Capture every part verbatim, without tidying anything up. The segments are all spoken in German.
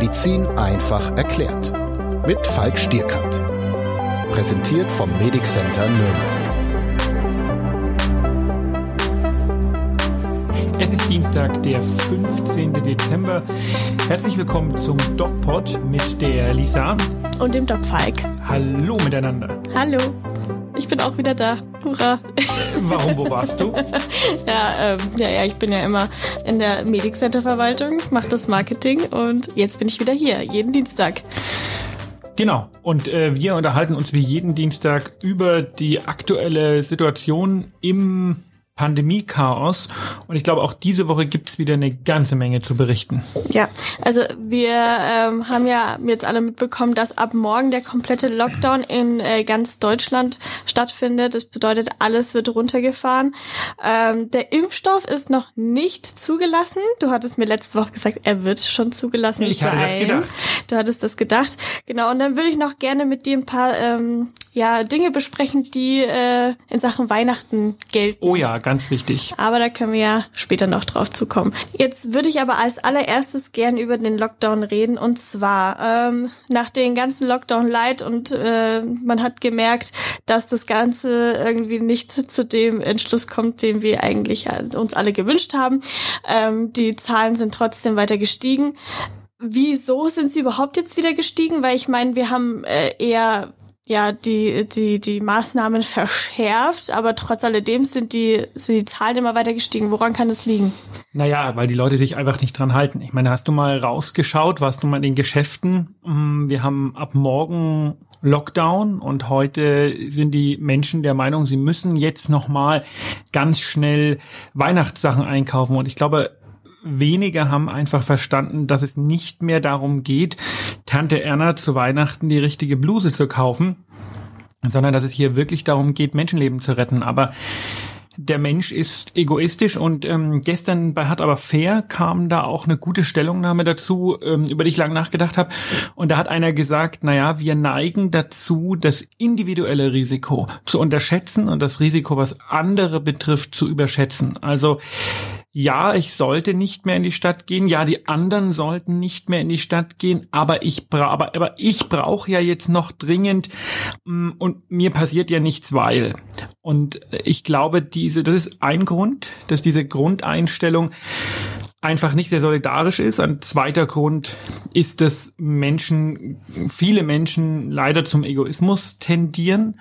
Medizin einfach erklärt. Mit Falk Stierkat. Präsentiert vom Medic Center Nürnberg. Es ist Dienstag, der fünfzehnten Dezember. Herzlich willkommen zum DocPod mit der Lisa und dem Doc Falk. Hallo miteinander. Hallo. Ich bin auch wieder da. Hurra. Warum, wo warst du? ja, ähm, ja, ja, ich bin ja immer in der Medic Center Verwaltung, mache das Marketing und jetzt bin ich wieder hier, jeden Dienstag. Genau. Und äh, wir unterhalten uns wie jeden Dienstag über die aktuelle Situation im Pandemie-Chaos. Und ich glaube, auch diese Woche gibt es wieder eine ganze Menge zu berichten. Ja, also wir ähm, haben ja jetzt alle mitbekommen, dass ab morgen der komplette Lockdown in äh, ganz Deutschland stattfindet. Das bedeutet, alles wird runtergefahren. Ähm, der Impfstoff ist noch nicht zugelassen. Du hattest mir letzte Woche gesagt, er wird schon zugelassen. Ich hatte das gedacht. Du hattest das gedacht. Genau, und dann würde ich noch gerne mit dir ein paar ähm, ja, Dinge besprechen, die äh, in Sachen Weihnachten gelten. Oh ja, ganz wichtig. Aber da können wir ja später noch drauf zukommen. Jetzt würde ich aber als allererstes gern über den Lockdown reden. Und zwar ähm, nach den ganzen Lockdown-Light und äh, man hat gemerkt, dass das Ganze irgendwie nicht zu dem Entschluss kommt, den wir eigentlich uns alle gewünscht haben. Ähm, die Zahlen sind trotzdem weiter gestiegen. Wieso sind sie überhaupt jetzt wieder gestiegen? Weil ich meine, wir haben äh, eher ja die die die Maßnahmen verschärft, aber trotz alledem sind die sind die Zahlen immer weiter gestiegen. Woran kann das liegen? Naja, weil die Leute sich einfach nicht dran halten. Ich meine, hast du mal rausgeschaut, warst du mal in den Geschäften? Wir haben ab morgen Lockdown und heute sind die Menschen der Meinung, sie müssen jetzt nochmal ganz schnell Weihnachtssachen einkaufen. Und ich glaube, wenige haben einfach verstanden, dass es nicht mehr darum geht, Tante Erna zu Weihnachten die richtige Bluse zu kaufen, sondern dass es hier wirklich darum geht, Menschenleben zu retten. Aber der Mensch ist egoistisch und ähm, gestern bei Hart aber fair kam da auch eine gute Stellungnahme dazu, ähm, über die ich lange nachgedacht habe. Und da hat einer gesagt, naja, wir neigen dazu, das individuelle Risiko zu unterschätzen und das Risiko, was andere betrifft, zu überschätzen. Also ja, ich sollte nicht mehr in die Stadt gehen. Ja, die anderen sollten nicht mehr in die Stadt gehen. Aber ich bra- aber, aber ich brauche ja jetzt noch dringend und mir passiert ja nichts, weil. Und ich glaube, diese, das ist ein Grund, dass diese Grundeinstellung einfach nicht sehr solidarisch ist. Ein zweiter Grund ist, dass Menschen, viele Menschen leider zum Egoismus tendieren.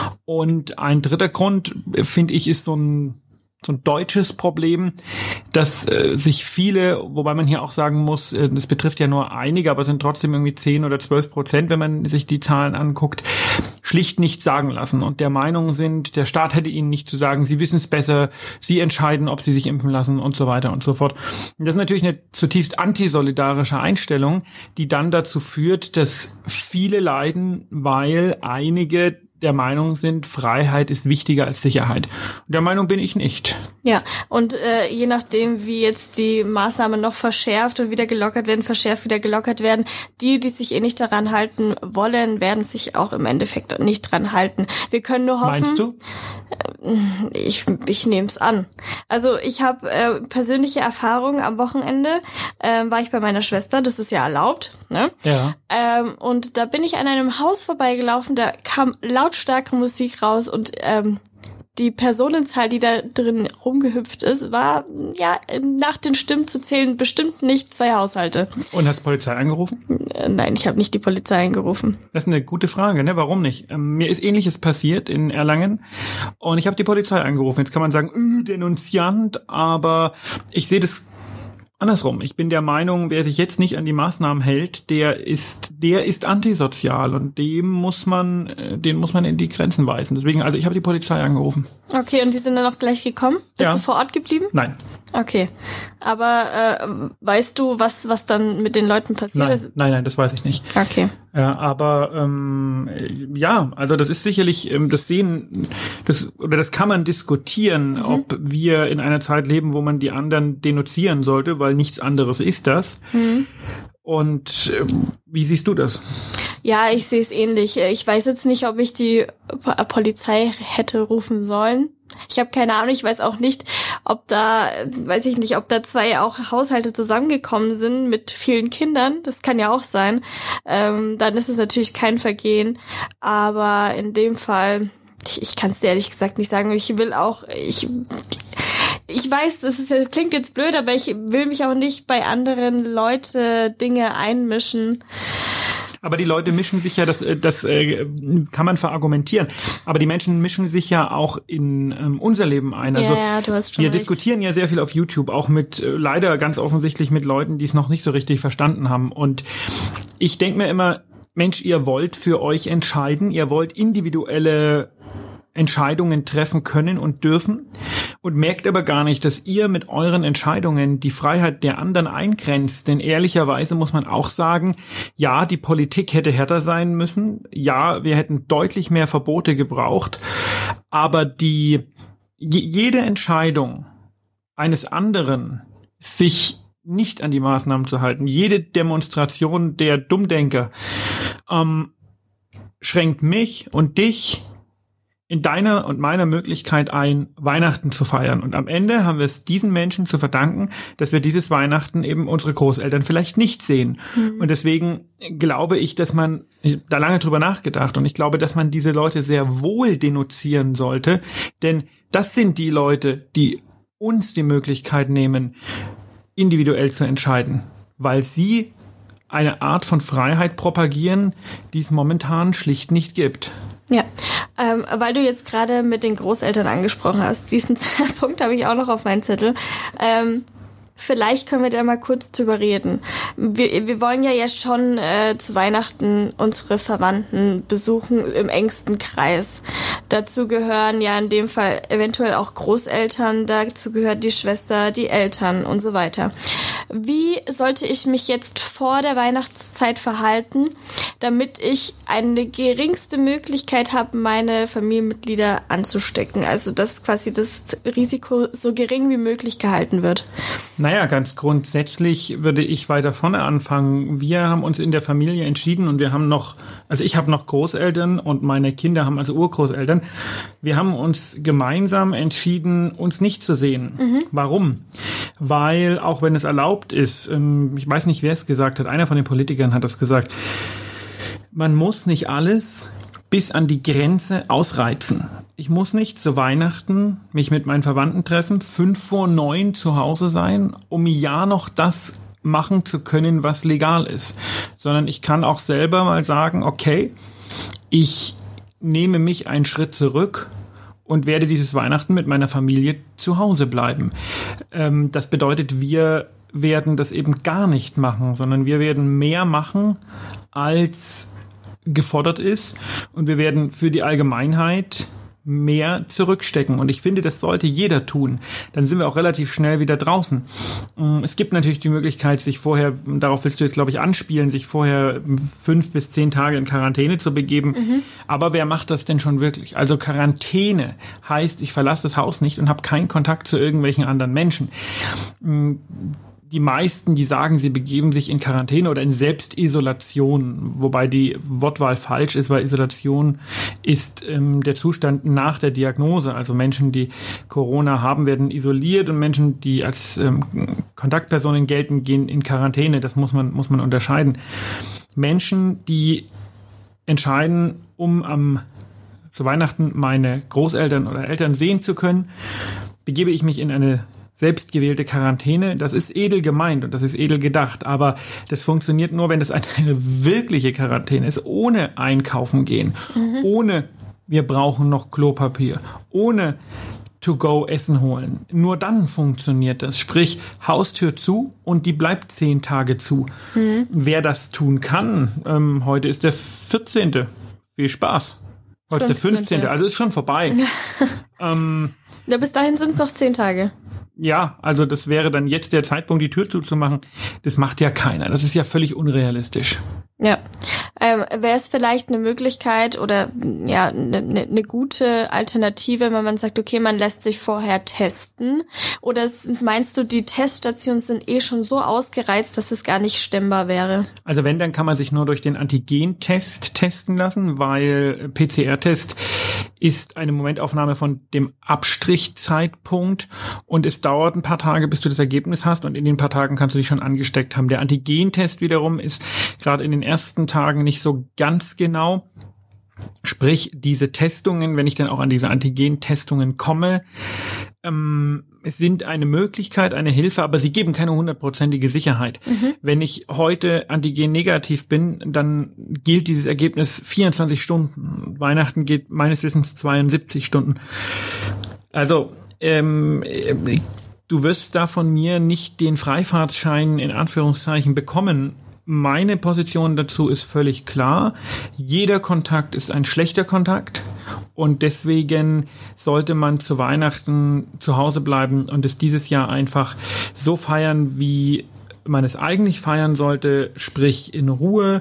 Und ein dritter Grund, finde ich, ist so ein so ein deutsches Problem, dass äh, sich viele, wobei man hier auch sagen muss, äh, das betrifft ja nur einige, aber es sind trotzdem irgendwie zehn oder zwölf Prozent, wenn man sich die Zahlen anguckt, schlicht nicht sagen lassen und der Meinung sind, der Staat hätte ihnen nicht zu sagen, sie wissen es besser, sie entscheiden, ob sie sich impfen lassen und so weiter und so fort. Und das ist natürlich eine zutiefst antisolidarische Einstellung, die dann dazu führt, dass viele leiden, weil einige der Meinung sind, Freiheit ist wichtiger als Sicherheit. Der Meinung bin ich nicht. Ja, und äh, je nachdem, wie jetzt die Maßnahmen noch verschärft und wieder gelockert werden, verschärft wieder gelockert werden, die, die sich eh nicht daran halten wollen, werden sich auch im Endeffekt nicht dran halten. Wir können nur hoffen... Meinst du? Ich, ich nehme es an. Also ich habe äh, persönliche Erfahrungen am Wochenende, äh, war ich bei meiner Schwester, das ist ja erlaubt, ne? Ja. Ähm, und da bin ich an einem Haus vorbeigelaufen, da kam lautstarke Musik raus und ähm, die Personenzahl, die da drin rumgehüpft ist, war ja nach den Stimmen zu zählen bestimmt nicht zwei Haushalte. Und hast Polizei angerufen? Äh, nein, ich habe nicht die Polizei angerufen. Das ist eine gute Frage, ne? Warum nicht? Ähm, mir ist Ähnliches passiert in Erlangen und ich habe die Polizei angerufen. Jetzt kann man sagen, äh, Denunziant, aber ich sehe das andersrum. Ich bin der Meinung, wer sich jetzt nicht an die Maßnahmen hält, der ist, der ist antisozial und dem muss man, den muss man in die Grenzen weisen. Deswegen, also ich habe die Polizei angerufen. Okay, und die sind dann auch gleich gekommen? Bist ja. du vor Ort geblieben? Nein. Okay, aber äh, weißt du, was was dann mit den Leuten passiert nein. ist? Nein, nein, das weiß ich nicht. Okay. Ja, aber ähm, ja, also das ist sicherlich, ähm, das sehen, das oder das kann man diskutieren, mhm. ob wir in einer Zeit leben, wo man die anderen denunzieren sollte, weil nichts anderes ist das. Mhm. Und äh, wie siehst du das? Ja, ich sehe es ähnlich. Ich weiß jetzt nicht, ob ich die Polizei hätte rufen sollen. Ich habe keine Ahnung, ich weiß auch nicht, ob da, weiß ich nicht, ob da zwei auch Haushalte zusammengekommen sind mit vielen Kindern, das kann ja auch sein, ähm, dann ist es natürlich kein Vergehen, aber in dem Fall, ich, ich kann es dir ehrlich gesagt nicht sagen, ich will auch, ich Ich weiß, das, ist, das klingt jetzt blöd, aber ich will mich auch nicht bei anderen Leute Dinge einmischen. Aber die Leute mischen sich ja, das, das äh, kann man verargumentieren, aber die Menschen mischen sich ja auch in ähm, unser Leben ein. Also ja, ja, du hast schon wir recht. diskutieren ja sehr viel auf YouTube, auch mit, äh, leider ganz offensichtlich mit Leuten, die es noch nicht so richtig verstanden haben. Und ich denke mir immer, Mensch, ihr wollt für euch entscheiden, ihr wollt individuelle Entscheidungen treffen können und dürfen und merkt aber gar nicht, dass ihr mit euren Entscheidungen die Freiheit der anderen eingrenzt. Denn ehrlicherweise muss man auch sagen, ja, die Politik hätte härter sein müssen. Ja, wir hätten deutlich mehr Verbote gebraucht. Aber die jede Entscheidung eines anderen, sich nicht an die Maßnahmen zu halten, jede Demonstration der Dummdenker, ähm, schränkt mich und dich in deiner und meiner Möglichkeit ein, Weihnachten zu feiern. Und am Ende haben wir es diesen Menschen zu verdanken, dass wir dieses Weihnachten eben unsere Großeltern vielleicht nicht sehen. Mhm. Und deswegen glaube ich, dass man, ich habe da lange drüber nachgedacht, und ich glaube, dass man diese Leute sehr wohl denunzieren sollte, denn das sind die Leute, die uns die Möglichkeit nehmen, individuell zu entscheiden, weil sie eine Art von Freiheit propagieren, die es momentan schlicht nicht gibt. Ja, ähm, weil du jetzt gerade mit den Großeltern angesprochen hast, diesen Punkt habe ich auch noch auf meinem Zettel. Ähm, vielleicht können wir da mal kurz drüber reden. Wir, wir wollen ja jetzt schon äh, zu Weihnachten unsere Verwandten besuchen im engsten Kreis. Dazu gehören ja in dem Fall eventuell auch Großeltern, dazu gehört die Schwester, die Eltern und so weiter. Wie sollte ich mich jetzt vor der Weihnachtszeit verhalten, damit ich eine geringste Möglichkeit habe, meine Familienmitglieder anzustecken? Also dass quasi das Risiko so gering wie möglich gehalten wird. Naja, ganz grundsätzlich würde ich weiter vorne anfangen. Wir haben uns in der Familie entschieden und wir haben noch, also ich habe noch Großeltern und meine Kinder haben also Urgroßeltern. Wir haben uns gemeinsam entschieden, uns nicht zu sehen. Mhm. Warum? Weil, auch wenn es erlaubt ist, ich weiß nicht, wer es gesagt hat, einer von den Politikern hat das gesagt, man muss nicht alles bis an die Grenze ausreizen. Ich muss nicht zu Weihnachten mich mit meinen Verwandten treffen, fünf vor neun zu Hause sein, um ja noch das machen zu können, was legal ist. Sondern ich kann auch selber mal sagen, okay, ich nehme mich einen Schritt zurück und werde dieses Weihnachten mit meiner Familie zu Hause bleiben. Ähm, das bedeutet, wir werden das eben gar nicht machen, sondern wir werden mehr machen, als gefordert ist. Und wir werden für die Allgemeinheit mehr zurückstecken. Und ich finde, das sollte jeder tun. Dann sind wir auch relativ schnell wieder draußen. Es gibt natürlich die Möglichkeit, sich vorher, darauf willst du jetzt, glaube ich, anspielen, sich vorher fünf bis zehn Tage in Quarantäne zu begeben. Mhm. Aber wer macht das denn schon wirklich? Also Quarantäne heißt, ich verlasse das Haus nicht und habe keinen Kontakt zu irgendwelchen anderen Menschen. Die meisten, die sagen, sie begeben sich in Quarantäne oder in Selbstisolation, wobei die Wortwahl falsch ist, weil Isolation ist ähm, der Zustand nach der Diagnose. Also Menschen, die Corona haben, werden isoliert und Menschen, die als ähm, Kontaktpersonen gelten, gehen in Quarantäne. Das muss man, muss man unterscheiden. Menschen, die entscheiden, um am zu Weihnachten meine Großeltern oder Eltern sehen zu können, begebe ich mich in eine selbstgewählte Quarantäne. Das ist edel gemeint und das ist edel gedacht, aber das funktioniert nur, wenn das eine wirkliche Quarantäne ist, ohne einkaufen gehen, mhm. ohne wir brauchen noch Klopapier, ohne To-go Essen holen. Nur dann funktioniert das. Sprich, Haustür zu und die bleibt zehn Tage zu. Mhm. Wer das tun kann, ähm, heute ist der vierzehnte Viel Spaß. Heute ist der fünfzehnte Also ist schon vorbei. ähm, ja, bis dahin sind es noch zehn Tage. Ja, also das wäre dann jetzt der Zeitpunkt, die Tür zuzumachen. Das macht ja keiner. Das ist ja völlig unrealistisch. Ja. Ähm, wäre es vielleicht eine Möglichkeit oder ja eine ne, ne gute Alternative, wenn man sagt, okay, man lässt sich vorher testen? Oder meinst du, die Teststationen sind eh schon so ausgereizt, dass es gar nicht stemmbar wäre? Also wenn, dann kann man sich nur durch den Antigen-Test testen lassen, weil P C R-Test ist eine Momentaufnahme von dem Abstrichzeitpunkt und es dauert ein paar Tage, bis du das Ergebnis hast und in den paar Tagen kannst du dich schon angesteckt haben. Der Antigentest wiederum ist gerade in den ersten Tagen nicht so ganz genau. Sprich, diese Testungen, wenn ich dann auch an diese Antigen-Testungen komme, ähm, sind eine Möglichkeit, eine Hilfe, aber sie geben keine hundertprozentige Sicherheit. Mhm. Wenn ich heute Antigen-negativ bin, dann gilt dieses Ergebnis vierundzwanzig Stunden. Weihnachten geht meines Wissens zweiundsiebzig Stunden. Also, ähm, du wirst da von mir nicht den Freifahrtschein in Anführungszeichen bekommen. Meine Position dazu ist völlig klar. Jeder Kontakt ist ein schlechter Kontakt und deswegen sollte man zu Weihnachten zu Hause bleiben und es dieses Jahr einfach so feiern, wie man es eigentlich feiern sollte, sprich in Ruhe,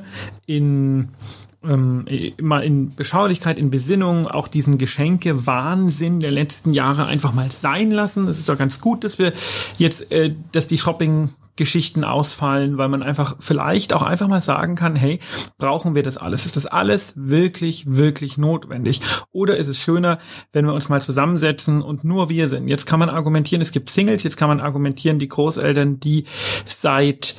in ähm, immer in Beschaulichkeit, in Besinnung, auch diesen Geschenke-Wahnsinn der letzten Jahre einfach mal sein lassen. Es ist doch ganz gut, dass wir jetzt, äh, dass die Shopping Geschichten ausfallen, weil man einfach vielleicht auch einfach mal sagen kann, hey, brauchen wir das alles? Ist das alles wirklich, wirklich notwendig? Oder ist es schöner, wenn wir uns mal zusammensetzen und nur wir sind? Jetzt kann man argumentieren, es gibt Singles, jetzt kann man argumentieren, die Großeltern, die seit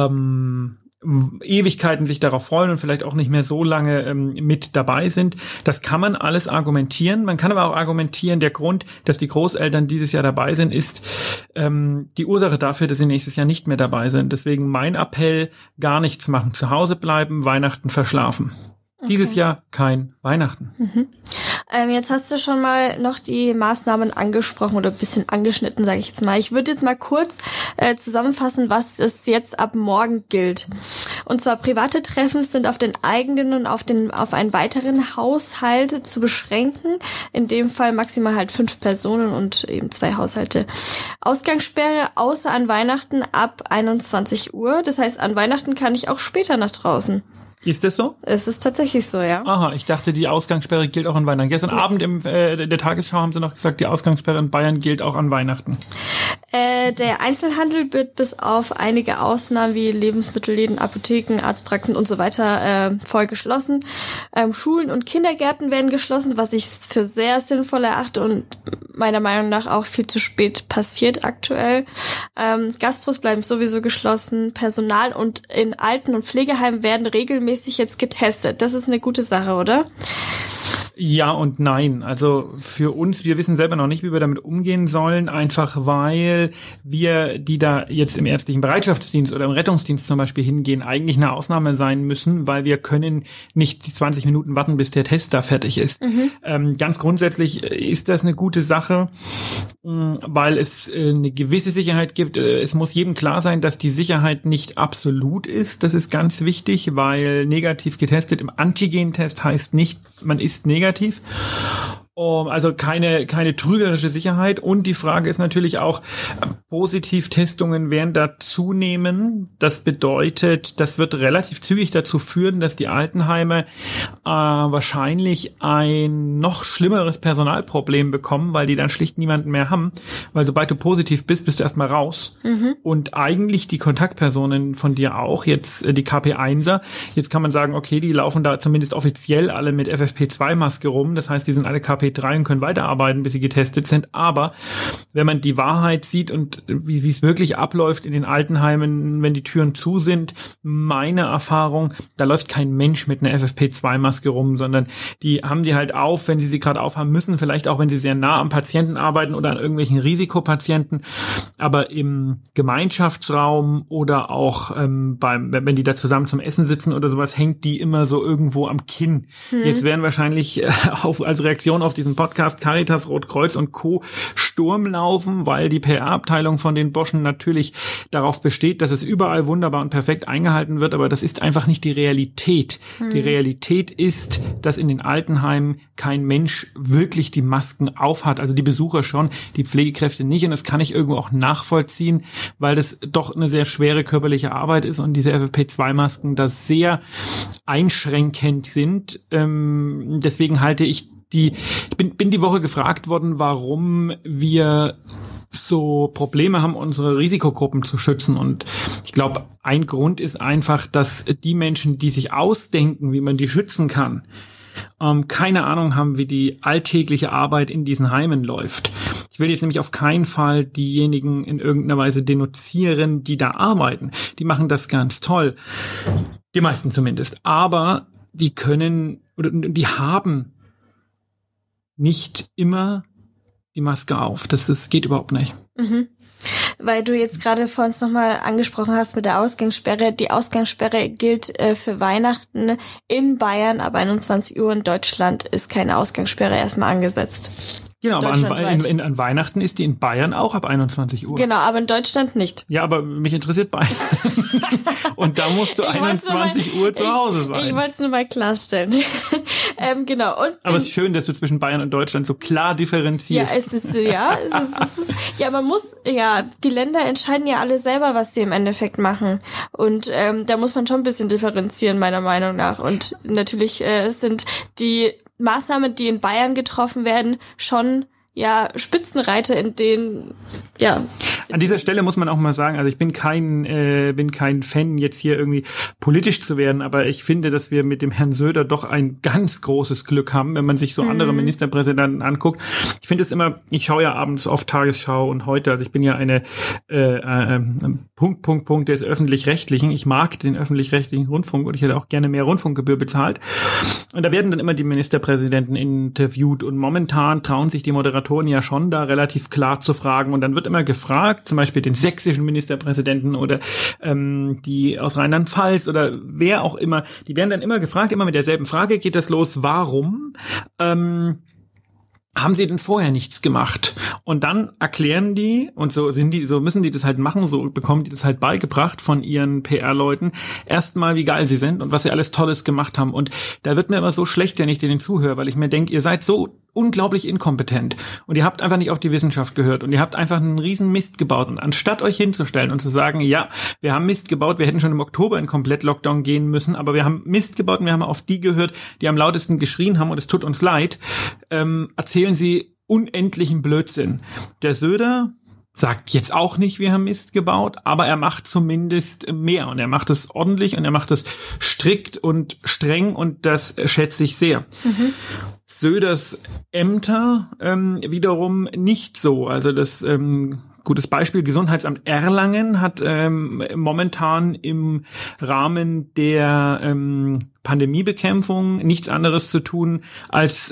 ähm, Ewigkeiten sich darauf freuen und vielleicht auch nicht mehr so lange ähm, mit dabei sind. Das kann man alles argumentieren. Man kann aber auch argumentieren, der Grund, dass die Großeltern dieses Jahr dabei sind, ist ähm, die Ursache dafür, dass sie nächstes Jahr nicht mehr dabei sind. Deswegen mein Appell, gar nichts machen, zu Hause bleiben, Weihnachten verschlafen. Okay. Dieses Jahr kein Weihnachten. Mhm. Ähm, jetzt hast du schon mal noch die Maßnahmen angesprochen oder ein bisschen angeschnitten, sage ich jetzt mal. Ich würde jetzt mal kurz äh, zusammenfassen, was es jetzt ab morgen gilt. Und zwar private Treffen sind auf den eigenen und auf den auf einen weiteren Haushalt zu beschränken. In dem Fall maximal halt fünf Personen und eben zwei Haushalte. Ausgangssperre außer an Weihnachten ab einundzwanzig Uhr. Das heißt, an Weihnachten kann ich auch später nach draußen. Ist das so? Es ist tatsächlich so, ja. Aha, ich dachte, die Ausgangssperre gilt auch an Weihnachten. Gestern ja. Abend im äh, der Tagesschau haben sie noch gesagt, die Ausgangssperre in Bayern gilt auch an Weihnachten. Äh, der Einzelhandel wird bis auf einige Ausnahmen wie Lebensmittelläden, Apotheken, Arztpraxen und so weiter äh, voll geschlossen. Ähm, Schulen und Kindergärten werden geschlossen, was ich für sehr sinnvoll erachte und meiner Meinung nach auch viel zu spät passiert aktuell. Ähm, Gastros bleiben sowieso geschlossen. Personal und in Alten- und Pflegeheimen werden regelmäßig jetzt getestet. Das ist eine gute Sache, oder? Ja und nein. Also für uns, wir wissen selber noch nicht, wie wir damit umgehen sollen, einfach weil wir, die da jetzt im ärztlichen Bereitschaftsdienst oder im Rettungsdienst zum Beispiel hingehen, eigentlich eine Ausnahme sein müssen, weil wir können nicht die zwanzig Minuten warten, bis der Test da fertig ist. Mhm. Ähm, ganz grundsätzlich ist das eine gute Sache, weil es äh, eine gewisse Sicherheit gibt. Es muss jedem klar sein, dass die Sicherheit nicht absolut ist. Das ist ganz wichtig, weil negativ getestet im Antigen-Test heißt nicht, man ist negativ. Also keine keine trügerische Sicherheit. Und die Frage ist natürlich auch, Positivtestungen werden da zunehmen. Das bedeutet, das wird relativ zügig dazu führen, dass die Altenheime äh, wahrscheinlich ein noch schlimmeres Personalproblem bekommen, weil die dann schlicht niemanden mehr haben. Weil sobald du positiv bist, bist du erstmal raus. Mhm. Und eigentlich die Kontaktpersonen von dir auch, jetzt äh, die K P einser, jetzt kann man sagen, okay, die laufen da zumindest offiziell alle mit F F P zwei Maske rum. Das heißt, die sind alle K P drei und können weiterarbeiten, bis sie getestet sind. Aber wenn man die Wahrheit sieht und wie wie es wirklich abläuft in den Altenheimen, wenn die Türen zu sind, meine Erfahrung, da läuft kein Mensch mit einer F F P zwei Maske rum, sondern die haben die halt auf, wenn sie sie gerade aufhaben müssen, vielleicht auch, wenn sie sehr nah am Patienten arbeiten oder an irgendwelchen Risikopatienten. Aber im Gemeinschaftsraum oder auch ähm, beim, wenn die da zusammen zum Essen sitzen oder sowas, hängt die immer so irgendwo am Kinn. Hm. Jetzt werden wahrscheinlich äh, auf, als Reaktion auf diesen Podcast Caritas, Rotkreuz und Co. Sturm laufen, weil die P R-Abteilung von den Boschen natürlich darauf besteht, dass es überall wunderbar und perfekt eingehalten wird, aber das ist einfach nicht die Realität. Hm. Die Realität ist, dass in den Altenheimen kein Mensch wirklich die Masken aufhat, also die Besucher schon, die Pflegekräfte nicht, und das kann ich irgendwo auch nachvollziehen, weil das doch eine sehr schwere körperliche Arbeit ist und diese F F P zwei Masken da sehr einschränkend sind. Ähm, deswegen halte ich die, ich bin, bin die Woche gefragt worden, warum wir so Probleme haben, unsere Risikogruppen zu schützen. Und ich glaube, ein Grund ist einfach, dass die Menschen, die sich ausdenken, wie man die schützen kann, ähm, keine Ahnung haben, wie die alltägliche Arbeit in diesen Heimen läuft. Ich will jetzt nämlich auf keinen Fall diejenigen in irgendeiner Weise denunzieren, die da arbeiten. Die machen das ganz toll. Die meisten zumindest. Aber die können oder die haben nicht immer die Maske auf. Das, das geht überhaupt nicht. Mhm. Weil du jetzt gerade vor uns nochmal angesprochen hast mit der Ausgangssperre. Die Ausgangssperre gilt äh, für Weihnachten in Bayern ab einundzwanzig Uhr. In Deutschland ist keine Ausgangssperre erstmal angesetzt. Genau, aber an, in, in, an Weihnachten ist die in Bayern auch ab einundzwanzig Uhr. Genau, aber in Deutschland nicht. Ja, aber mich interessiert Bayern. Und da musst du einundzwanzig Uhr zu Hause sein. Ich, ich wollte es nur mal klarstellen. ähm, genau. Und aber es ist schön, dass du zwischen Bayern und Deutschland so klar differenzierst. Ja, es ist, ja, es ist, es ist, ja, man muss, ja, die Länder entscheiden ja alle selber, was sie im Endeffekt machen. Und ähm, da muss man schon ein bisschen differenzieren, meiner Meinung nach. Und natürlich äh, sind die Maßnahmen, die in Bayern getroffen werden, schon ja Spitzenreiter in denen, ja. An dieser Stelle muss man auch mal sagen, also ich bin kein äh, bin kein Fan, jetzt hier irgendwie politisch zu werden, aber ich finde, dass wir mit dem Herrn Söder doch ein ganz großes Glück haben, wenn man sich so mhm. andere Ministerpräsidenten anguckt. Ich finde es immer, ich schaue ja abends oft Tagesschau und heute, also ich bin ja eine äh, äh, Punkt, Punkt, Punkt des Öffentlich-Rechtlichen. Ich mag den Öffentlich-Rechtlichen Rundfunk und ich hätte auch gerne mehr Rundfunkgebühr bezahlt. Und da werden dann immer die Ministerpräsidenten interviewt und momentan trauen sich die Moderatoren ja schon da relativ klar zu fragen und dann wird immer gefragt, zum Beispiel den sächsischen Ministerpräsidenten oder ähm, die aus Rheinland-Pfalz oder wer auch immer, die werden dann immer gefragt, immer mit derselben Frage geht das los, warum ähm, haben sie denn vorher nichts gemacht? Und dann erklären die, und so sind die, so müssen die das halt machen, so bekommen die das halt beigebracht von ihren P R-Leuten, erstmal, wie geil sie sind und was sie alles Tolles gemacht haben. Und da wird mir immer so schlecht, wenn ich denen zuhöre, weil ich mir denke, ihr seid so unglaublich inkompetent und ihr habt einfach nicht auf die Wissenschaft gehört und ihr habt einfach einen riesen Mist gebaut. Und anstatt euch hinzustellen und zu sagen, ja, wir haben Mist gebaut, wir hätten schon im Oktober in Komplett-Lockdown gehen müssen, aber wir haben Mist gebaut und wir haben auf die gehört, die am lautesten geschrien haben und es tut uns leid, ähm, erzählen sie unendlichen Blödsinn. Der Söder sagt jetzt auch nicht, wir haben Mist gebaut, aber er macht zumindest mehr und er macht es ordentlich und er macht es strikt und streng und das schätze ich sehr. Mhm. Söders Ämter ähm, wiederum nicht so. Also das ähm, gutes Beispiel, Gesundheitsamt Erlangen hat ähm, momentan im Rahmen der ähm, Pandemiebekämpfung nichts anderes zu tun, als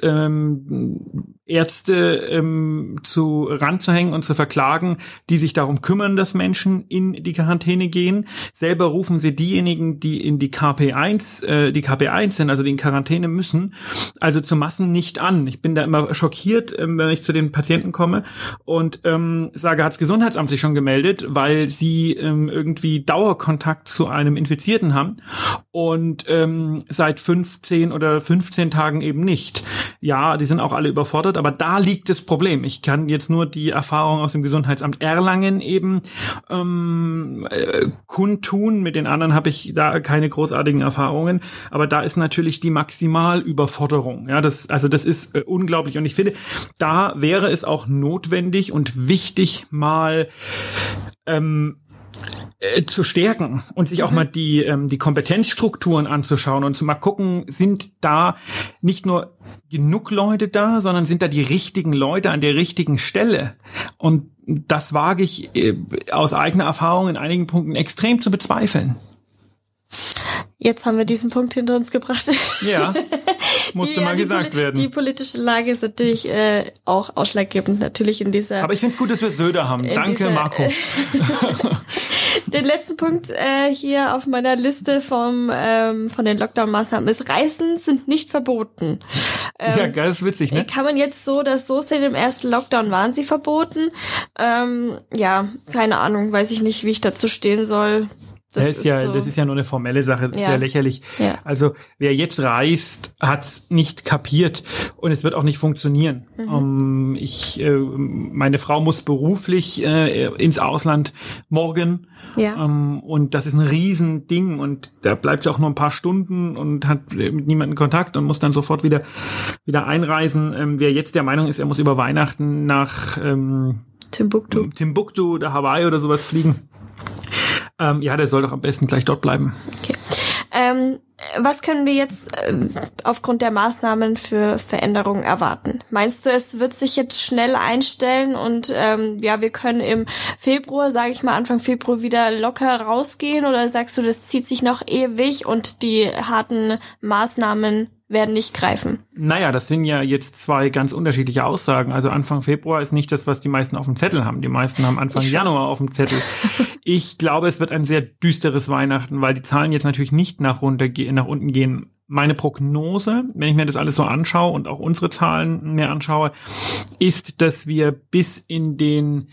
ähm, Ärzte ähm, zu ranzuhängen und zu verklagen, die sich darum kümmern, dass Menschen in die Quarantäne gehen. Selber rufen sie diejenigen, die in die K P eins, äh, die K P eins sind, also die in Quarantäne müssen, also zu Massen nicht an. Ich bin da immer schockiert, ähm, wenn ich zu den Patienten komme und ähm, sage, hat das Gesundheitsamt sich schon gemeldet, weil sie ähm, irgendwie Dauerkontakt zu einem Infizierten haben und ähm, seit fünfzehn oder fünfzehn Tagen eben nicht. Ja, die sind auch alle überfordert, aber da liegt das Problem. Ich kann jetzt nur die Erfahrung aus dem Gesundheitsamt Erlangen eben ähm, äh, kundtun. Mit den anderen habe ich da keine großartigen Erfahrungen, aber da ist natürlich die Maximalüberforderung. Ja, das also das ist äh, unglaublich und ich finde, da wäre es auch notwendig und wichtig mal ähm, Äh, zu stärken und sich auch mal die ähm, die Kompetenzstrukturen anzuschauen und zu mal gucken, sind da nicht nur genug Leute da, sondern sind da die richtigen Leute an der richtigen Stelle. Und das wage ich äh, aus eigener Erfahrung in einigen Punkten extrem zu bezweifeln. Jetzt haben wir diesen Punkt hinter uns gebracht. Ja, musste die, mal ja, gesagt Poli- werden. Die politische Lage ist natürlich äh, auch ausschlaggebend, natürlich in dieser... Aber ich finde es gut, dass wir Söder haben. Danke, dieser, Marco. Den letzten Punkt äh, hier auf meiner Liste vom ähm, von den Lockdown-Maßnahmen ist, Reisen sind nicht verboten. Ähm, ja, geil, ist witzig, ne? Kann man jetzt so das so sehen, im ersten Lockdown waren sie verboten. Ähm, ja, keine Ahnung, weiß ich nicht, wie ich dazu stehen soll. Das, das ist, ist ja, so. Das ist ja nur eine formelle Sache, ja. Sehr lächerlich. Ja. Also wer jetzt reist, hat's nicht kapiert und es wird auch nicht funktionieren. Mhm. Um, ich, äh, meine Frau muss beruflich äh, ins Ausland morgen, ja. um, und das ist ein Riesending und da bleibt sie auch nur ein paar Stunden und hat mit niemandem Kontakt und muss dann sofort wieder wieder einreisen. Ähm, wer jetzt der Meinung ist, er muss über Weihnachten nach ähm, Timbuktu, Timbuktu oder Hawaii oder sowas fliegen. Ähm, ja, der soll doch am besten gleich dort bleiben. Okay. Ähm, was können wir jetzt äh, aufgrund der Maßnahmen für Veränderungen erwarten? Meinst du, es wird sich jetzt schnell einstellen und ähm, ja, wir können im Februar, sage ich mal Anfang Februar, wieder locker rausgehen? Oder sagst du, das zieht sich noch ewig und die harten Maßnahmen werden nicht greifen? Naja, das sind ja jetzt zwei ganz unterschiedliche Aussagen. Also Anfang Februar ist nicht das, was die meisten auf dem Zettel haben. Die meisten haben Anfang Januar auf dem Zettel. Ich glaube, es wird ein sehr düsteres Weihnachten, weil die Zahlen jetzt natürlich nicht nach, runter, nach unten gehen. Meine Prognose, wenn ich mir das alles so anschaue und auch unsere Zahlen mehr anschaue, ist, dass wir bis in den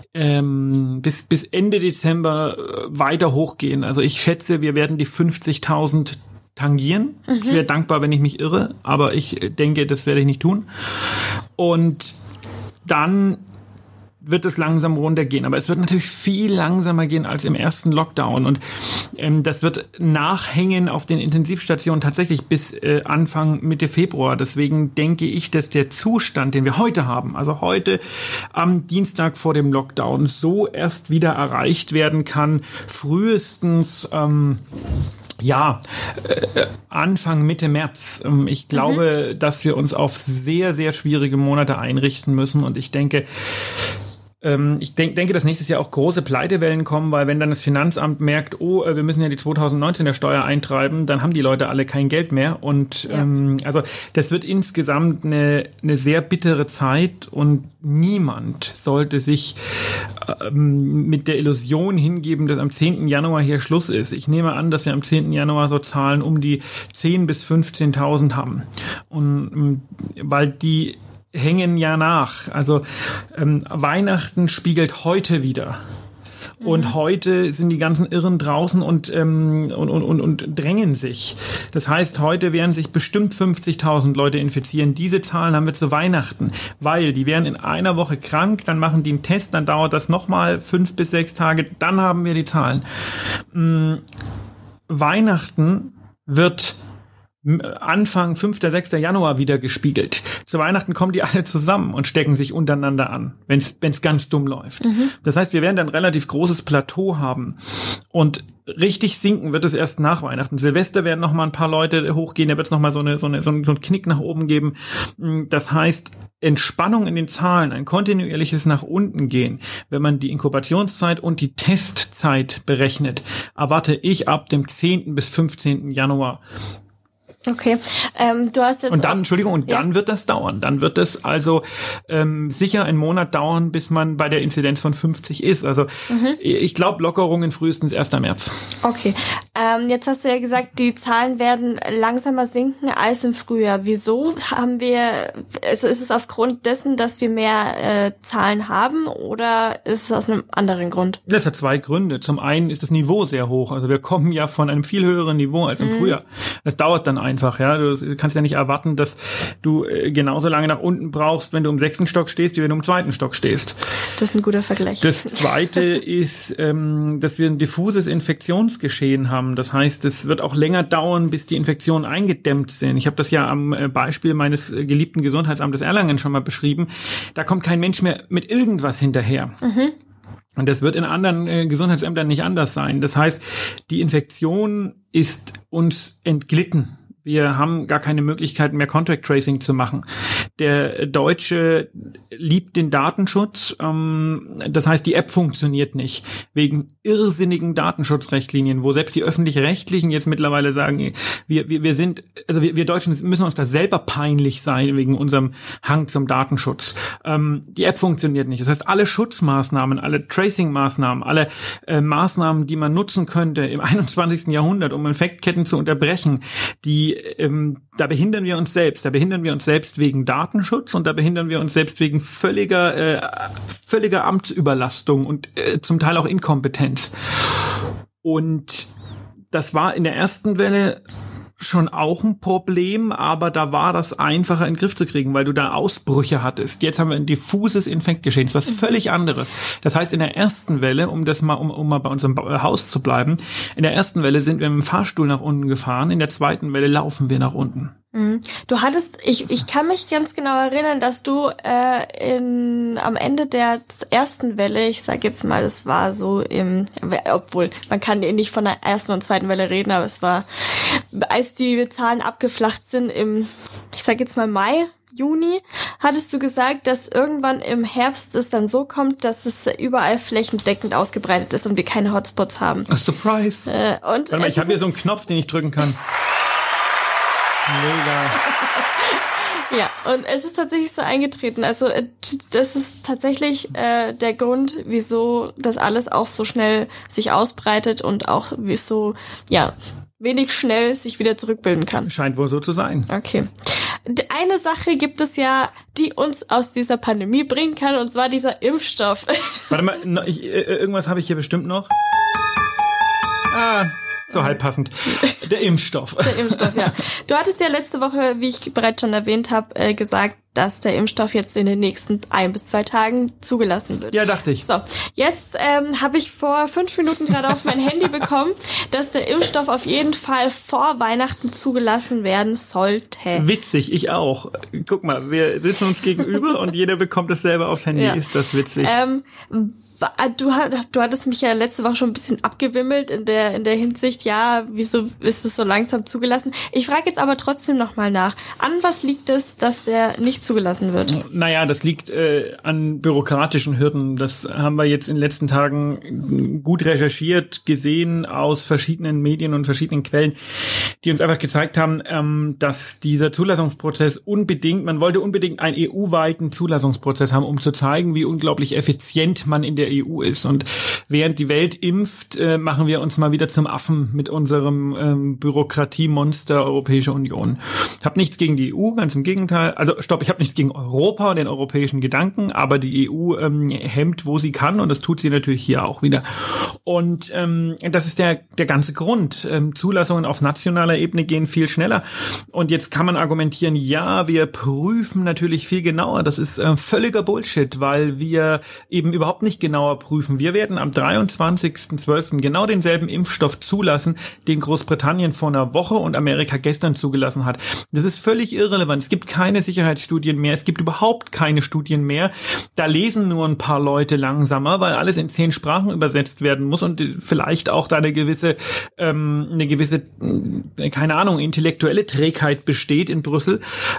ähm, bis bis Ende Dezember weiter hochgehen. Also ich schätze, wir werden die fünfzigtausend tangieren. Mhm. Ich wäre dankbar, wenn ich mich irre, aber ich denke, das werde ich nicht tun. Und dann wird es langsam runtergehen. Aber es wird natürlich viel langsamer gehen als im ersten Lockdown. Und ähm, das wird nachhängen auf den Intensivstationen tatsächlich bis äh, Anfang, Mitte Februar. Deswegen denke ich, dass der Zustand, den wir heute haben, also heute am Dienstag vor dem Lockdown, so erst wieder erreicht werden kann, frühestens ähm, Ja, äh, Anfang, Mitte März. Ähm, ich glaube, mhm. dass wir uns auf sehr, sehr schwierige Monate einrichten müssen. Und ich denke, ähm, ich denk, denke, dass nächstes Jahr auch große Pleitewellen kommen, weil wenn dann das Finanzamt merkt, oh, wir müssen ja die zweitausendneunzehner Steuer eintreiben, dann haben die Leute alle kein Geld mehr. Und ja. ähm, also das wird insgesamt eine, eine sehr bittere Zeit und niemand sollte sich ähm, mit der Illusion hingeben, dass am zehnten Januar hier Schluss ist. Ich nehme an, dass wir am zehnten Januar so Zahlen um die zehntausend bis fünfzehntausend haben. Und ähm, weil die hängen ja nach. Also ähm, Weihnachten spiegelt heute wieder. Und mhm. heute sind die ganzen Irren draußen und, ähm, und, und, und, und drängen sich. Das heißt, heute werden sich bestimmt fünfzigtausend Leute infizieren. Diese Zahlen haben wir zu Weihnachten, weil die werden in einer Woche krank, dann machen die einen Test, dann dauert das nochmal fünf bis sechs Tage, dann haben wir die Zahlen. Ähm, Weihnachten wird Anfang fünften, sechsten Januar wieder gespiegelt. Zu Weihnachten kommen die alle zusammen und stecken sich untereinander an, wenn es wenn es ganz dumm läuft. Mhm. Das heißt, wir werden dann ein relativ großes Plateau haben. Und richtig sinken wird es erst nach Weihnachten. Silvester werden noch mal ein paar Leute hochgehen, da wird es noch mal so eine so eine so einen Knick nach oben geben. Das heißt, Entspannung in den Zahlen, ein kontinuierliches nach unten gehen, wenn man die Inkubationszeit und die Testzeit berechnet, erwarte ich ab dem zehnten bis fünfzehnten Januar. Okay, ähm, du hast jetzt und dann, auch, Entschuldigung, und ja. dann wird das dauern. Dann wird es also ähm, sicher einen Monat dauern, bis man bei der Inzidenz von fünfzig ist. Also mhm. ich glaube Lockerungen frühestens ersten März. Okay, ähm, jetzt hast du ja gesagt, die Zahlen werden langsamer sinken als im Frühjahr. Wieso haben wir? Also ist es aufgrund dessen, dass wir mehr äh, Zahlen haben, oder ist es aus einem anderen Grund? Das hat zwei Gründe. Zum einen ist das Niveau sehr hoch. Also wir kommen ja von einem viel höheren Niveau als im mhm. Frühjahr. Das dauert dann ein Einfach, ja. Du kannst ja nicht erwarten, dass du äh, genauso lange nach unten brauchst, wenn du im sechsten Stock stehst, wie wenn du im zweiten Stock stehst. Das ist ein guter Vergleich. Das Zweite ist, ähm, dass wir ein diffuses Infektionsgeschehen haben. Das heißt, es wird auch länger dauern, bis die Infektionen eingedämmt sind. Ich habe das ja am Beispiel meines geliebten Gesundheitsamtes Erlangen schon mal beschrieben. Da kommt kein Mensch mehr mit irgendwas hinterher. Mhm. Und das wird in anderen äh, Gesundheitsämtern nicht anders sein. Das heißt, die Infektion ist uns entglitten. Wir haben gar keine Möglichkeit mehr, Contact Tracing zu machen. Der Deutsche liebt den Datenschutz. Das heißt, die App funktioniert nicht. Wegen irrsinnigen Datenschutzrichtlinien, wo selbst die Öffentlich-Rechtlichen jetzt mittlerweile sagen, wir, wir, wir sind, also wir, wir Deutschen müssen uns da selber peinlich sein wegen unserem Hang zum Datenschutz. Die App funktioniert nicht. Das heißt, alle Schutzmaßnahmen, alle Tracing-Maßnahmen, alle äh, Maßnahmen, die man nutzen könnte im einundzwanzigsten Jahrhundert, um Infektketten zu unterbrechen, die Ähm, da behindern wir uns selbst. Da behindern wir uns selbst wegen Datenschutz und da behindern wir uns selbst wegen völliger, äh, völliger Amtsüberlastung und äh, zum Teil auch Inkompetenz. Und das war in der ersten Welle schon auch ein Problem, aber da war das einfacher in den Griff zu kriegen, weil du da Ausbrüche hattest. Jetzt haben wir ein diffuses Infektgeschehen, was völlig anderes. Das heißt, in der ersten Welle, um das mal, um, um mal bei unserem Haus zu bleiben, in der ersten Welle sind wir mit dem Fahrstuhl nach unten gefahren, in der zweiten Welle laufen wir nach unten. Du hattest, ich ich kann mich ganz genau erinnern, dass du äh, in am Ende der ersten Welle, ich sag jetzt mal, das war so im, obwohl man kann nicht von der ersten und zweiten Welle reden, aber es war, als die Zahlen abgeflacht sind im, ich sag jetzt mal Mai, Juni, hattest du gesagt, dass irgendwann im Herbst es dann so kommt, dass es überall flächendeckend ausgebreitet ist und wir keine Hotspots haben. A surprise. Äh, und Warte mal, ich habe hier so einen Knopf, den ich drücken kann. Mega. Ja, und es ist tatsächlich so eingetreten. Also das ist tatsächlich äh, der Grund, wieso das alles auch so schnell sich ausbreitet und auch wieso, ja, wenig schnell sich wieder zurückbilden kann. Scheint wohl so zu sein. Okay. Eine Sache gibt es ja, die uns aus dieser Pandemie bringen kann, und zwar dieser Impfstoff. Warte mal, ich, irgendwas habe ich hier bestimmt noch. Ah, so halb passend. Der Impfstoff. Der Impfstoff, ja. Du hattest ja letzte Woche, wie ich bereits schon erwähnt habe, äh, gesagt, dass der Impfstoff jetzt in den nächsten ein bis zwei Tagen zugelassen wird. Ja, dachte ich. So, jetzt ähm, habe ich vor fünf Minuten gerade auf mein Handy bekommen, dass der Impfstoff auf jeden Fall vor Weihnachten zugelassen werden sollte. Witzig, ich auch. Guck mal, wir sitzen uns gegenüber und jeder bekommt dasselbe aufs Handy. Ja. Ist das witzig? Ähm, Du, du hattest mich ja letzte Woche schon ein bisschen abgewimmelt in der in der Hinsicht, ja, wieso ist es so langsam zugelassen? Ich frage jetzt aber trotzdem nochmal nach. An was liegt es, dass der nicht zugelassen wird? Naja, das liegt äh, an bürokratischen Hürden. Das haben wir jetzt in den letzten Tagen gut recherchiert, gesehen aus verschiedenen Medien und verschiedenen Quellen, die uns einfach gezeigt haben, ähm, dass dieser Zulassungsprozess unbedingt, man wollte unbedingt einen E U-weiten Zulassungsprozess haben, um zu zeigen, wie unglaublich effizient man in der E U ist. Und während die Welt impft, äh, machen wir uns mal wieder zum Affen mit unserem ähm, Bürokratiemonster Europäische Union. Ich habe nichts gegen die E U, ganz im Gegenteil. Also stopp, ich habe nichts gegen Europa und den europäischen Gedanken, aber die E U ähm, hemmt, wo sie kann, und das tut sie natürlich hier auch wieder. Und ähm, das ist der der ganze Grund. Ähm, Zulassungen auf nationaler Ebene gehen viel schneller. Und jetzt kann man argumentieren, ja, wir prüfen natürlich viel genauer. Das ist äh, völliger Bullshit, weil wir eben überhaupt nicht genauer prüfen. Wir werden am dreiundzwanzigsten zwölften genau denselben Impfstoff zulassen, den Großbritannien vor einer Woche und Amerika gestern zugelassen hat. Das ist völlig irrelevant. Es gibt keine Sicherheitsstudien mehr. Es gibt überhaupt keine Studien mehr. Da lesen nur ein paar Leute langsamer, weil alles in zehn Sprachen übersetzt werden muss und vielleicht auch da eine gewisse, ähm, eine gewisse, keine Ahnung, intellektuelle Trägheit besteht in Brüssel.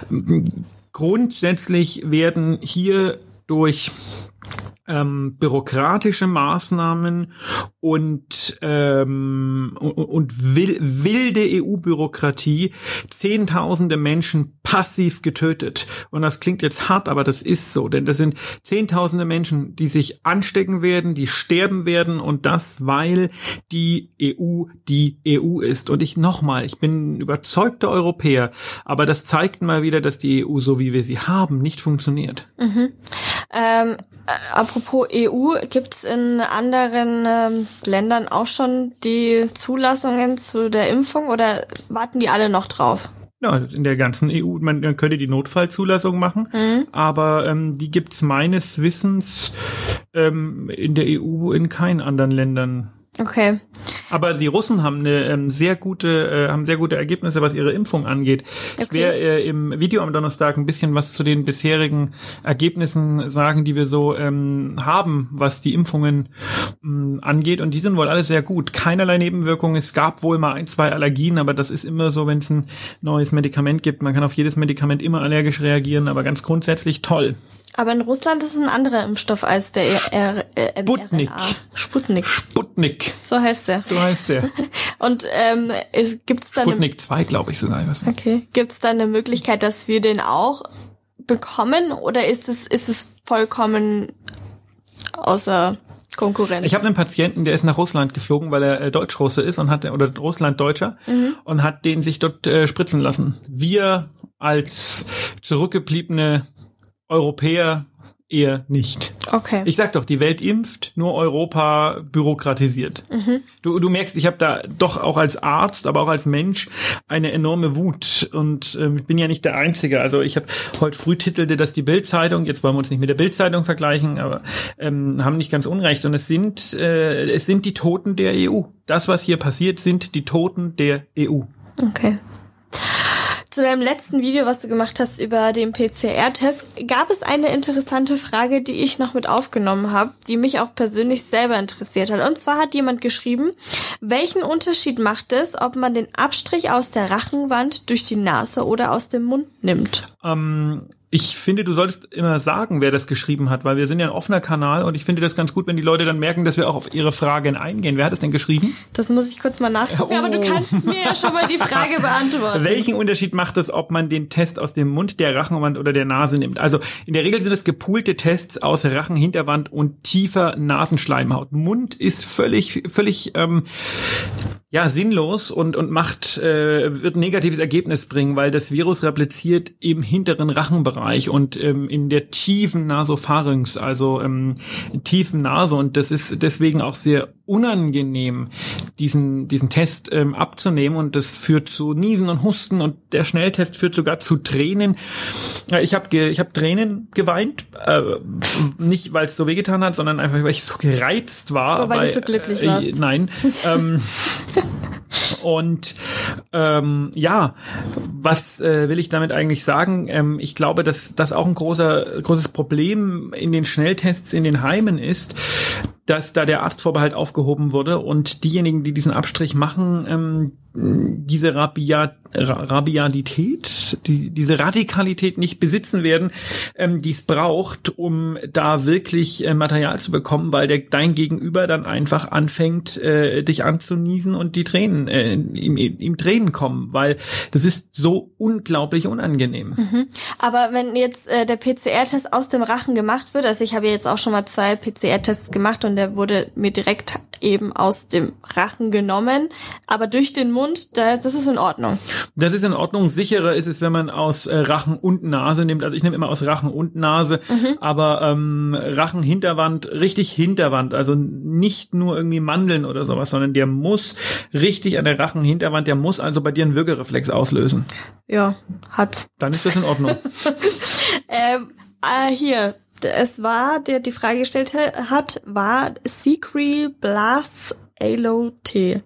Grundsätzlich werden hier durch Ähm, bürokratische Maßnahmen und ähm, und, und will, wilde E U-Bürokratie Zehntausende Menschen passiv getötet. Und das klingt jetzt hart, aber das ist so, denn das sind Zehntausende Menschen, die sich anstecken werden, die sterben werden, und das, weil die E U die E U ist. Und ich nochmal, ich bin überzeugter Europäer, aber das zeigt mal wieder, dass die E U, so wie wir sie haben, nicht funktioniert. Mhm. Ähm, apropos E U, gibt's in anderen ähm, Ländern auch schon die Zulassungen zu der Impfung, oder warten die alle noch drauf? Ja, in der ganzen E U, man, man könnte die Notfallzulassung machen, mhm. aber ähm, die gibt's meines Wissens ähm, in der E U in keinen anderen Ländern. Okay. Aber die Russen haben eine ähm, sehr gute, äh, haben sehr gute Ergebnisse, was ihre Impfung angeht. Okay. Ich werde äh, im Video am Donnerstag ein bisschen was zu den bisherigen Ergebnissen sagen, die wir so ähm, haben, was die Impfungen ähm, angeht. Und die sind wohl alle sehr gut. Keinerlei Nebenwirkungen. Es gab wohl mal ein, zwei Allergien, aber das ist immer so, wenn es ein neues Medikament gibt. Man kann auf jedes Medikament immer allergisch reagieren, aber ganz grundsätzlich toll. Aber in Russland ist es ein anderer Impfstoff als der R- R- Sputnik. Sputnik. Sputnik. So heißt der. So heißt der. Und ähm, gibt es da Sputnik zwei, glaube ich sogar. Okay. Gibt es da eine Möglichkeit, dass wir den auch bekommen, oder ist es ist es vollkommen außer Konkurrenz? Ich habe einen Patienten, der ist nach Russland geflogen, weil er äh, Deutsch-Russe ist und hat oder Russland-Deutscher mhm. und hat den sich dort äh, spritzen lassen. Wir als zurückgebliebene Europäer eher nicht. Okay. Ich sag doch, die Welt impft, nur Europa bürokratisiert. Mhm. Du, du merkst, ich habe da doch auch als Arzt, aber auch als Mensch eine enorme Wut. Und ähm, ich bin ja nicht der Einzige. Also ich habe heute früh titelte das die Bild-Zeitung. Jetzt wollen wir uns nicht mit der Bild-Zeitung vergleichen, aber ähm, haben nicht ganz unrecht. Und es sind äh, es sind die Toten der E U. Das, was hier passiert, sind die Toten der E U. Okay. Zu deinem letzten Video, was du gemacht hast über den P C R-Test, gab es eine interessante Frage, die ich noch mit aufgenommen habe, die mich auch persönlich selber interessiert hat. Und zwar hat jemand geschrieben, welchen Unterschied macht es, ob man den Abstrich aus der Rachenwand durch die Nase oder aus dem Mund nimmt? Ähm, ich finde, du solltest immer sagen, wer das geschrieben hat, weil wir sind ja ein offener Kanal und ich finde das ganz gut, wenn die Leute dann merken, dass wir auch auf ihre Fragen eingehen. Wer hat es denn geschrieben? Das muss ich kurz mal nachgucken, oh. aber du kannst mir ja schon mal die Frage beantworten. Welchen Unterschied macht es, ob man den Test aus dem Mund, der Rachenwand oder der Nase nimmt? Also in der Regel sind es gepoolte Tests aus Rachenhinterwand und tiefer Nasenschleimhaut. Mund ist völlig, völlig ähm, ja sinnlos und und macht äh, wird ein negatives Ergebnis bringen, weil das Virus repliziert im hinteren Rachenbereich und ähm, in der tiefen Nasopharynx, also ähm, tiefen Nase, und das ist deswegen auch sehr unangenehm, diesen diesen Test ähm, abzunehmen, und das führt zu Niesen und Husten und der Schnelltest führt sogar zu Tränen. Ja, ich habe ge, ich habe Tränen geweint, äh, nicht weil es so wehgetan hat, sondern einfach weil ich so gereizt war. Aber weil, weil du so glücklich äh, warst. Nein. ähm, Und ähm, ja, was äh, will ich damit eigentlich sagen? Ähm, ich glaube, dass das auch ein großer großes Problem in den Schnelltests in den Heimen ist, dass da der Arztvorbehalt aufgehoben wurde und diejenigen, die diesen Abstrich machen, ähm, diese Rabiat, Rabiatität, die, diese Radikalität nicht besitzen werden, ähm, die es braucht, um da wirklich äh, Material zu bekommen, weil der, dein Gegenüber dann einfach anfängt, äh, dich anzuniesen und die Tränen, äh, ihm, ihm Tränen kommen, weil das ist so unglaublich unangenehm. Mhm. Aber wenn jetzt äh, der P C R-Test aus dem Rachen gemacht wird, also ich habe jetzt auch schon mal zwei P C R-Tests gemacht und der wurde mir direkt eben aus dem Rachen genommen, aber durch den Mund, das, das ist in Ordnung. Das ist in Ordnung. Sicherer ist es, wenn man aus äh, Rachen und Nase nimmt. Also ich nehme immer aus Rachen und Nase, mhm. aber ähm, Rachen, Hinterwand, richtig Hinterwand, also nicht nur irgendwie Mandeln oder sowas, sondern der muss richtig an der Rachen, Hinterwand, der muss also bei dir einen Würgereflex auslösen. Ja, hat. Dann ist das in Ordnung. ähm, äh, hier. Es war, der die Frage gestellt hat, war Secret Blast Alo T.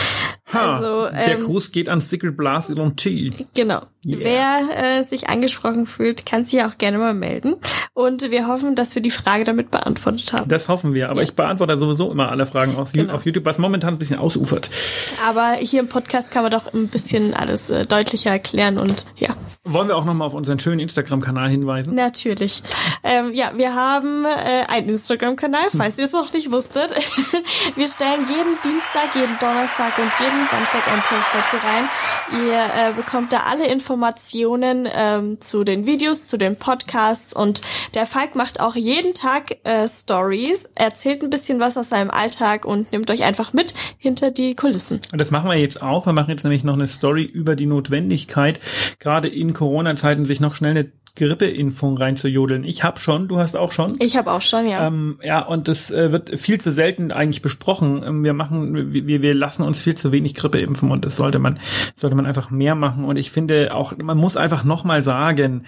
Ha, also, ähm, der Gruß geht an Secret Blast Alo T. Genau. Yeah. Wer äh, sich angesprochen fühlt, kann sich auch gerne mal melden. Und wir hoffen, dass wir die Frage damit beantwortet haben. Das hoffen wir. Aber ja. Ich beantworte sowieso immer alle Fragen auf, genau. auf YouTube, was momentan ein bisschen ausufert. Aber hier im Podcast kann man doch ein bisschen alles äh, deutlicher erklären und ja. Wollen wir auch nochmal auf unseren schönen Instagram-Kanal hinweisen? Natürlich. Ähm, ja, wir haben äh, einen Instagram-Kanal, falls ihr es noch nicht wusstet. Wir stellen jeden Dienstag, jeden Donnerstag und jeden Samstag einen Post dazu rein. Ihr äh, bekommt da alle Informationen ähm, zu den Videos, zu den Podcasts, und der Falk macht auch jeden Tag äh, Stories, erzählt ein bisschen was aus seinem Alltag und nimmt euch einfach mit hinter die Kulissen. Und das machen wir jetzt auch. Wir machen jetzt nämlich noch eine Story über die Notwendigkeit, gerade in Corona-Zeiten sich noch schnell eine Grippeimpfung reinzujodeln. Ich habe schon, du hast auch schon. Ich habe auch schon, ja. Ähm, ja, und das äh, wird viel zu selten eigentlich besprochen. Ähm, wir machen, wir, wir lassen uns viel zu wenig Grippe impfen, und das sollte man, sollte man einfach mehr machen. Und ich finde auch, man muss einfach nochmal sagen,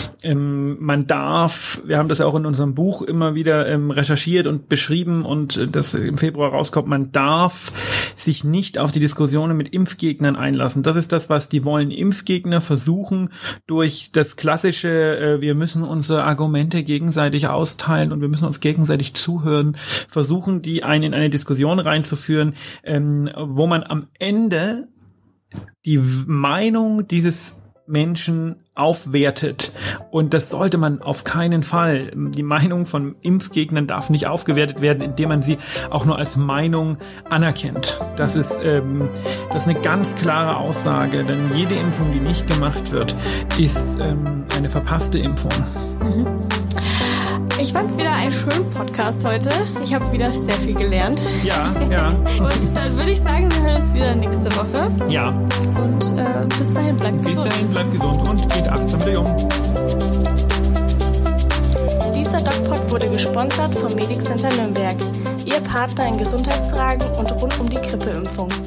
ähm, man darf, wir haben das ja auch in unserem Buch immer wieder ähm, recherchiert und beschrieben und das im Februar rauskommt, man darf sich nicht auf die Diskussionen mit Impfgegnern einlassen. Das ist das, was die wollen. Impfgegner versuchen durch das klassische, wir müssen unsere Argumente gegenseitig austeilen und wir müssen uns gegenseitig zuhören, versuchen, die einen in eine Diskussion reinzuführen, ähm, wo man am Ende die Meinung dieses Menschen aufwertet. Und das sollte man auf keinen Fall. Die Meinung von Impfgegnern darf nicht aufgewertet werden, indem man sie auch nur als Meinung anerkennt. Das ist, ähm, das ist eine ganz klare Aussage, denn jede Impfung, die nicht gemacht wird, ist ähm, eine verpasste Impfung. Mhm. Ich fand es wieder einen schönen Podcast heute. Ich habe wieder sehr viel gelernt. Ja, ja. Und dann würde ich sagen, wir hören uns wieder nächste Woche. Ja. Und äh, bis dahin, bleibt gesund. Bis dahin, bleibt gesund und geht achtsam mit um. Dieser DocPod wurde gesponsert vom Medic Center Nürnberg. Ihr Partner in Gesundheitsfragen und rund um die Grippeimpfung.